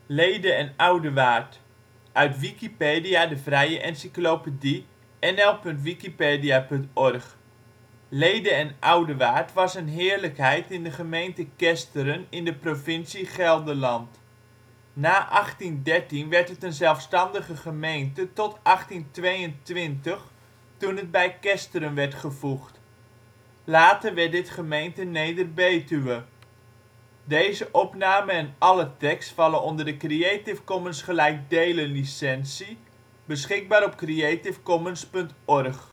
Lede en Oudewaard, uit Wikipedia, de vrije encyclopedie. nl.wikipedia.org. Lede en Oudewaard was een heerlijkheid in de gemeente Kesteren in de provincie Gelderland. Na 1813 werd het een zelfstandige gemeente tot 1822, toen het bij Kesteren werd gevoegd. Later werd dit gemeente Neder-Betuwe. Alle tekst vallen onder de Creative Commons gelijkdelen licentie. Beschikbaar op creativecommons.org